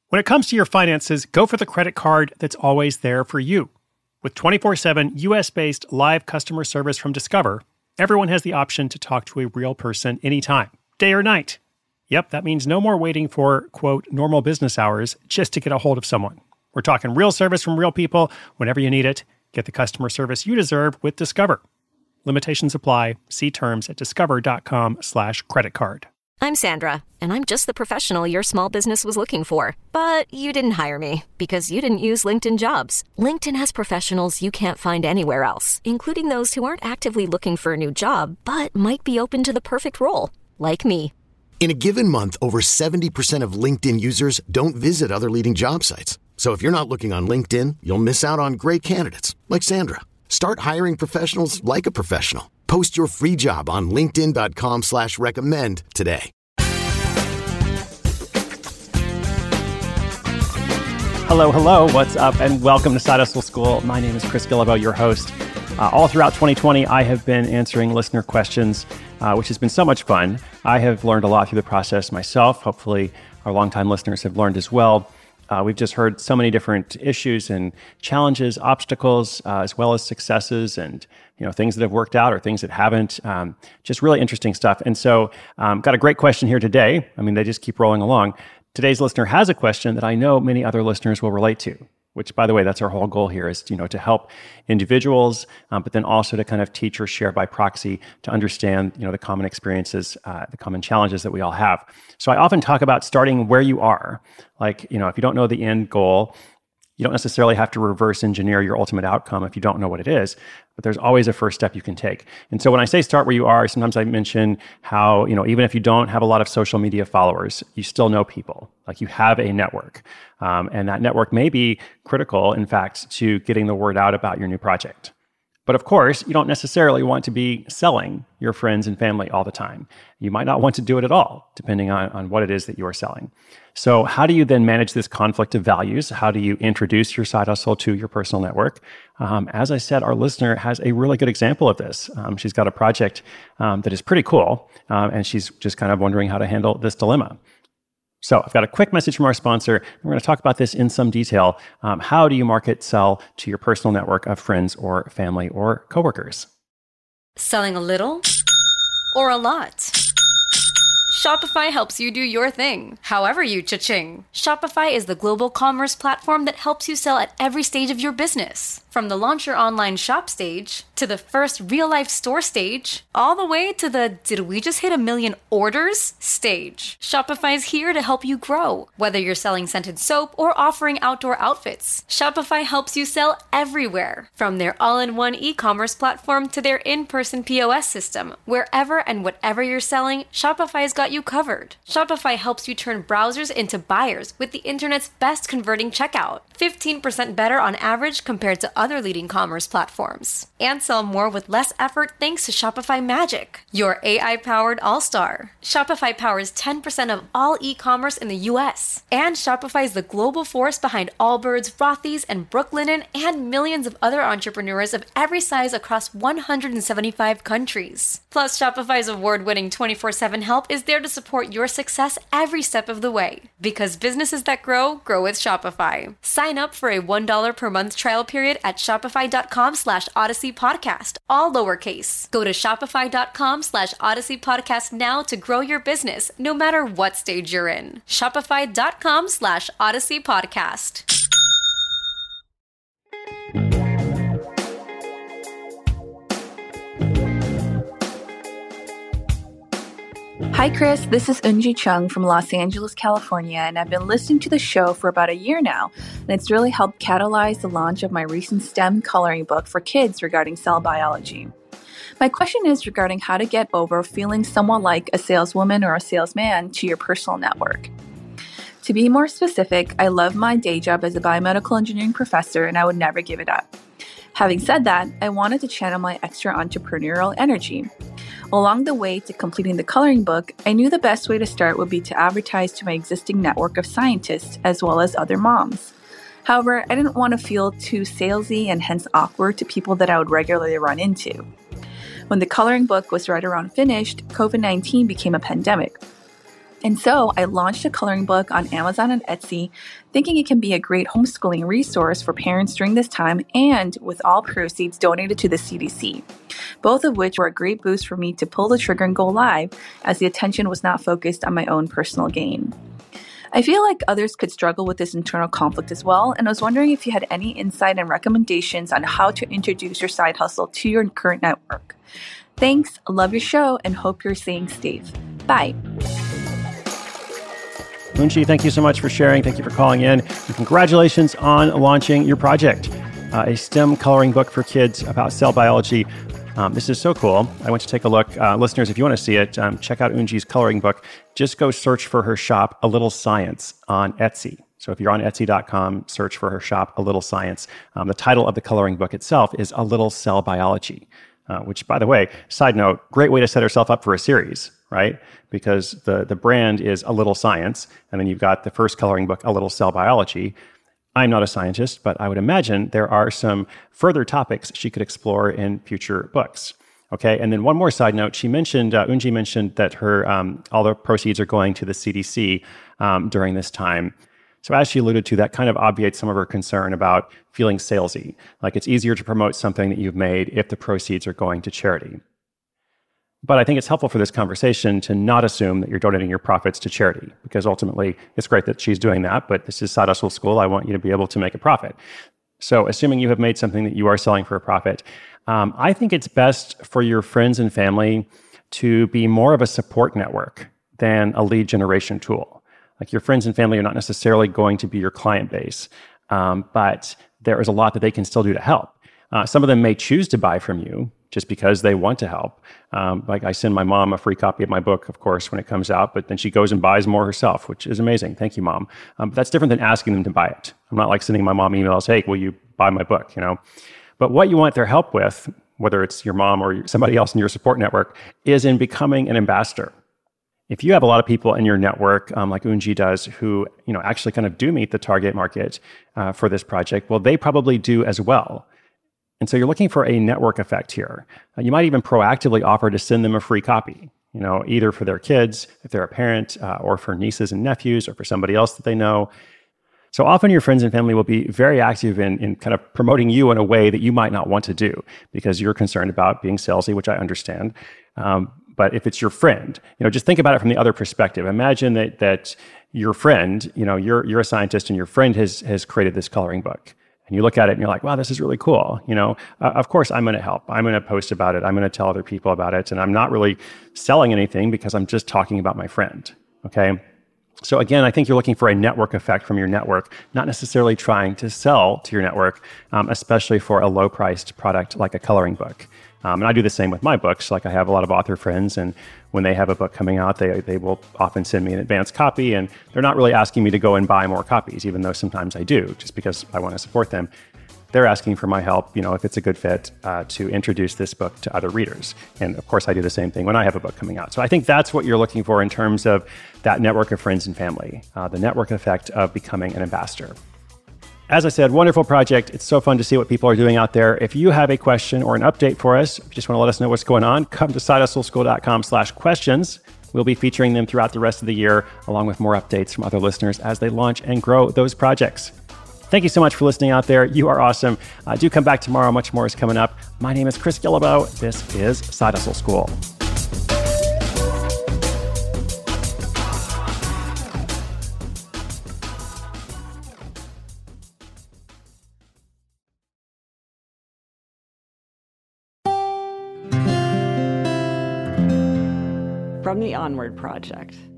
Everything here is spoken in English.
When it comes to your finances, go for the credit card that's always there for you. With 24/7 US-based live customer service from Discover, everyone has the option to talk to a real person anytime, day or night. Yep, that means no more waiting for, quote, normal business hours just to get a hold of someone. We're talking real service from real people whenever you need it. Get the customer service you deserve with Discover. Limitations apply. See terms at discover.com/credit card. I'm Sandra, and I'm just the professional your small business was looking for. But you didn't hire me because you didn't use LinkedIn Jobs. LinkedIn has professionals you can't find anywhere else, including those who aren't actively looking for a new job, but might be open to the perfect role, like me. In a given month, over 70% of LinkedIn users don't visit other leading job sites. So if you're not looking on LinkedIn, you'll miss out on great candidates like Sandra. Start hiring professionals like a professional. Post your free job on linkedin.com/recommend today. Hello, what's up, and welcome to Side Hustle School. My name is Chris Guillebeau, your host. All throughout 2020, I have been answering listener questions, which has been so much fun. I have learned a lot through the process myself. Hopefully, our longtime listeners have learned as well. We've just heard so many different issues and challenges, obstacles, as well as successes and things that have worked out or things that haven't. Just really interesting stuff. And so got a great question here today. I mean, they just keep rolling along. Today's listener has a question that I know many other listeners will relate to, which, by the way, that's our whole goal here is, to help individuals, but then also to kind of teach or share by proxy to understand, the common experiences, the common challenges that we all have. So I often talk about starting where you are. Like, if you don't know the end goal, you don't necessarily have to reverse engineer your ultimate outcome if you don't know what it is, but there's always a first step you can take. And so when I say start where you are, sometimes I mention how, even if you don't have a lot of social media followers, you still know people, like you have a network. And that network may be critical, in fact, to getting the word out about your new project. But of course, you don't necessarily want to be selling your friends and family all the time. You might not want to do it at all, depending on what it is that you are selling. So how do you then manage this conflict of values? How do you introduce your side hustle to your personal network? As I said, our listener has a really good example of this. She's got a project that is pretty cool, and she's just kind of wondering how to handle this dilemma. So I've got a quick message from our sponsor. We're going to talk about this in some detail. How do you market, sell to your personal network of friends or family or coworkers? Selling a little or a lot? Shopify helps you do your thing, however you cha-ching. Shopify is the global commerce platform that helps you sell at every stage of your business. From the launch your online shop stage, to the first real-life store stage, all the way to the did we just hit 1 million orders stage. Shopify's here to help you grow. Whether you're selling scented soap or offering outdoor outfits, Shopify helps you sell everywhere. From their all-in-one e-commerce platform to their in-person POS system, wherever and whatever you're selling, Shopify's got you covered. Shopify helps you turn browsers into buyers with the internet's best converting checkout. 15% better on average compared to other leading commerce platforms. And sell more with less effort thanks to Shopify Magic, your AI-powered all-star. Shopify powers 10% of all e-commerce in the US. And Shopify is the global force behind Allbirds, Rothy's, and Brooklinen, and millions of other entrepreneurs of every size across 175 countries. Plus, Shopify's award-winning 24/7 help is there to support your success every step of the way. Because businesses that grow, grow with Shopify. Sign up for a $1 per month trial period at shopify.com/Odyssey Podcast, all lowercase. Go to shopify.com/Odyssey Podcast now to grow your business, no matter what stage you're in. Shopify.com/Odyssey Podcast. Hi, Chris. This is Eunji Chung from Los Angeles, California, and I've been listening to the show for about a year now, and it's really helped catalyze the launch of my recent STEM coloring book for kids regarding cell biology. My question is regarding how to get over feeling somewhat like a saleswoman or a salesman to your personal network. To be more specific, I love my day job as a biomedical engineering professor, and I would never give it up. Having said that, I wanted to channel my extra entrepreneurial energy. Along the way to completing the coloring book, I knew the best way to start would be to advertise to my existing network of scientists as well as other moms. However, I didn't want to feel too salesy and hence awkward to people that I would regularly run into. When the coloring book was right around finished, COVID-19 became a pandemic. And so I launched a coloring book on Amazon and Etsy, thinking it can be a great homeschooling resource for parents during this time, and with all proceeds donated to the CDC, both of which were a great boost for me to pull the trigger and go live, as the attention was not focused on my own personal gain. I feel like others could struggle with this internal conflict as well, and I was wondering if you had any insight and recommendations on how to introduce your side hustle to your current network. Thanks, love your show, and hope you're staying safe. Bye. Unji, thank you so much for sharing. Thank you for calling in. And congratulations on launching your project, a STEM coloring book for kids about cell biology. This is so cool. I went to take a look. Listeners, if you want to see it, check out Unji's coloring book. Just go search for her shop, A Little Science, on Etsy. So if you're on Etsy.com, search for her shop, A Little Science. The title of the coloring book itself is A Little Cell Biology, which, by the way, side note, great way to set herself up for a series, right? Because the brand is A Little Science, and then you've got the first coloring book, A Little Cell Biology. I'm not a scientist, but I would imagine there are some further topics she could explore in future books. Okay, and then one more side note. Unji mentioned that her all the proceeds are going to the CDC during this time. So as she alluded to, that kind of obviates some of her concern about feeling salesy. Like it's easier to promote something that you've made if the proceeds are going to charity. But I think it's helpful for this conversation to not assume that you're donating your profits to charity, because ultimately it's great that she's doing that, but this is Side Hustle School. I want you to be able to make a profit. So assuming you have made something that you are selling for a profit, I think it's best for your friends and family to be more of a support network than a lead generation tool. Like your friends and family are not necessarily going to be your client base, but there is a lot that they can still do to help. Some of them may choose to buy from you just because they want to help. Like I send my mom a free copy of my book, of course, when it comes out, but then she goes and buys more herself, which is amazing. Thank you, Mom. But that's different than asking them to buy it. I'm not like sending my mom emails, hey, will you buy my book, But what you want their help with, whether it's your mom or somebody else in your support network, is in becoming an ambassador. If you have a lot of people in your network, like Unji does, who actually kind of do meet the target market for this project, well, they probably do as well. And so you're looking for a network effect here. You might even proactively offer to send them a free copy, either for their kids, if they're a parent, or for nieces and nephews, or for somebody else that they know. So often your friends and family will be very active in kind of promoting you in a way that you might not want to do because you're concerned about being salesy, which I understand. But if it's your friend, just think about it from the other perspective. Imagine that your friend, you're a scientist and your friend has created this coloring book. And you look at it and you're like, wow, this is really cool. Of course, I'm going to help. I'm going to post about it. I'm going to tell other people about it. And I'm not really selling anything because I'm just talking about my friend. Okay. So again, I think you're looking for a network effect from your network, not necessarily trying to sell to your network, especially for a low-priced product like a coloring book. And I do the same with my books. Like I have a lot of author friends, and when they have a book coming out, they will often send me an advance copy, and they're not really asking me to go and buy more copies, even though sometimes I do, just because I want to support them. They're asking for my help, if it's a good fit, to introduce this book to other readers. And of course, I do the same thing when I have a book coming out. So I think that's what you're looking for in terms of that network of friends and family, the network effect of becoming an ambassador. As I said, wonderful project. It's so fun to see what people are doing out there. If you have a question or an update for us, if you just want to let us know what's going on, come to sidehustleschool.com/questions. We'll be featuring them throughout the rest of the year, along with more updates from other listeners as they launch and grow those projects. Thank you so much for listening out there. You are awesome. Do come back tomorrow. Much more is coming up. My name is Chris Guillebeau. This is Side Hustle School. From the Onward Project.